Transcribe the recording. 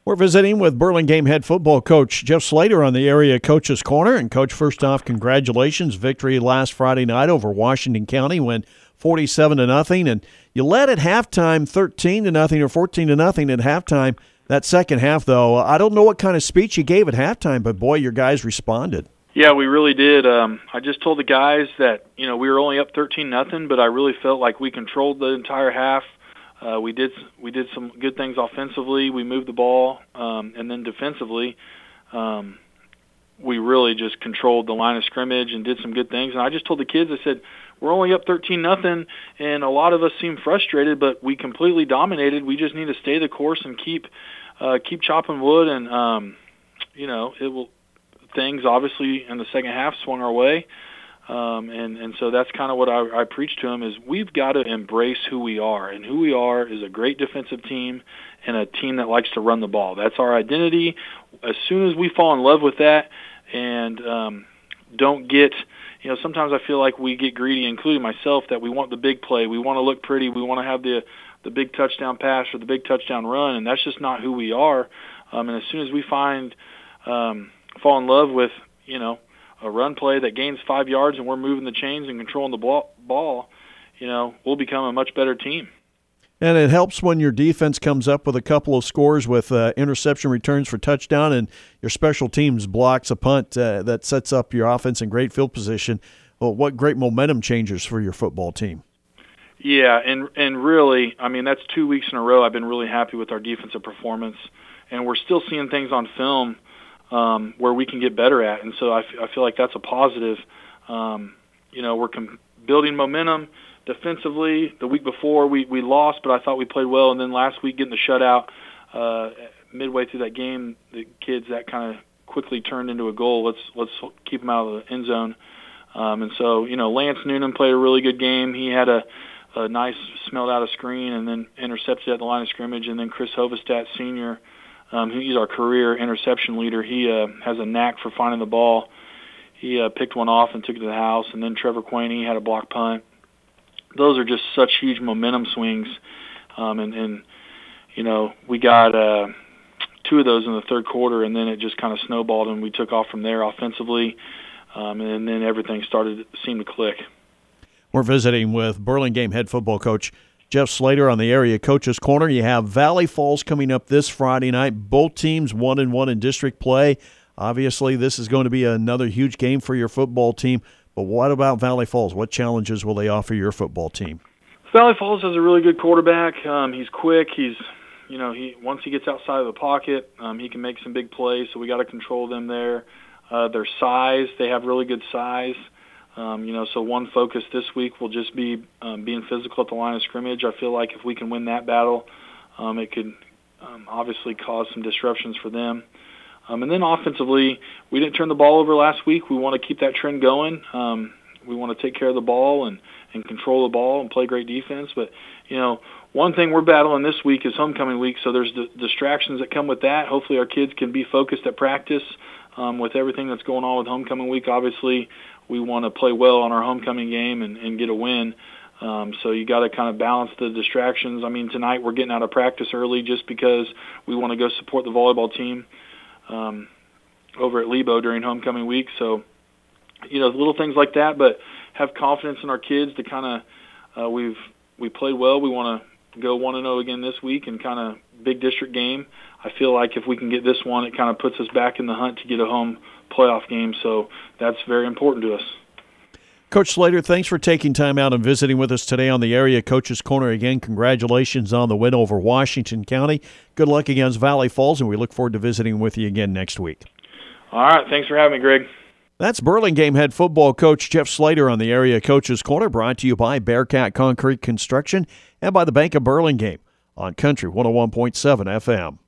We're visiting with Burlingame head football coach Jeff Slater on the Area Coaches Corner. And, Coach, first off, congratulations. Victory last Friday night over Washington County, went 47-0. And you led at halftime 13-0 or 14-0 at halftime. That second half, though, I don't know what kind of speech you gave at halftime, but, boy, your guys responded. Yeah, we really did. I just told the guys that, we were only up 13-0, but I really felt like we controlled the entire half. We did some good things offensively. We moved the ball, and then defensively, we really just controlled the line of scrimmage and did some good things. And I just told the kids, I said, we're only up 13-0, and a lot of us seem frustrated, but we completely dominated. We just need to stay the course and keep chopping wood. And things obviously in the second half swung our way. And so that's kind of what I preach to them is we've got to embrace who we are. And who we are is a great defensive team and a team that likes to run the ball. That's our identity. As soon as we fall in love with that and don't get sometimes I feel like we get greedy, including myself, that we want the big play. We want to look pretty. We want to have the big touchdown pass or the big touchdown run, and that's just not who we are. And as soon as we fall in love with, a run play that gains 5 yards and we're moving the chains and controlling the ball, we'll become a much better team. And it helps when your defense comes up with a couple of scores with interception returns for touchdown and your special teams blocks a punt that sets up your offense in great field position. Well, what great momentum changers for your football team. Yeah, and really, that's 2 weeks in a row I've been really happy with our defensive performance, and we're still seeing things on film where we can get better at. And so I feel like that's a positive. We're building momentum defensively. The week before we lost, but I thought we played well. And then last week getting the shutout midway through that game, the kids, that kind of quickly turned into a goal. Let's keep them out of the end zone. And so, Lance Noonan played a really good game. He had a nice smelled out a screen and then intercepted at the line of scrimmage. And then Chris Hovestad, senior, he's our career interception leader. He has a knack for finding the ball. He picked one off and took it to the house. And then Trevor Quaney had a block punt. Those are just such huge momentum swings. We got two of those in the third quarter, and then it just kind of snowballed, and we took off from there offensively, and then everything seemed to click. We're visiting with Burlingame head football coach Jeff Slater on the Area Coaches Corner. You have Valley Falls coming up this Friday night. Both teams 1-1 in district play. Obviously, this is going to be another huge game for your football team. But what about Valley Falls? What challenges will they offer your football team? Valley Falls has a really good quarterback. He's quick. He once he gets outside of the pocket, he can make some big plays. So we got to control them there. Their size, they have really good size. So one focus this week will just be being physical at the line of scrimmage. I feel like if we can win that battle, it could obviously cause some disruptions for them. And then offensively, we didn't turn the ball over last week. We want to keep that trend going. We want to take care of the ball and control the ball and play great defense. But, one thing we're battling this week is homecoming week, so there's the distractions that come with that. Hopefully our kids can be focused at practice with everything that's going on with homecoming week. Obviously, we want to play well on our homecoming game and get a win. So you got to kind of balance the distractions. Tonight we're getting out of practice early just because we want to go support the volleyball team over at Lebo during homecoming week. So, little things like that, but have confidence in our kids to kind of we played well. We want to go 1-0 again this week and kind of big district game. I feel like if we can get this one, it kind of puts us back in the hunt to get a home playoff game. So that's very important to us. Coach Slater, thanks for taking time out and visiting with us today on the Area Coaches Corner. Again, congratulations on the win over Washington County. Good luck against Valley Falls, and we look forward to visiting with you again next week. All right. Thanks for having me, Greg. That's Burlingame head football coach Jeff Slater on the Area Coaches Corner, brought to you by Bearcat Concrete Construction and by the Bank of Burlingame on Country 101.7 FM.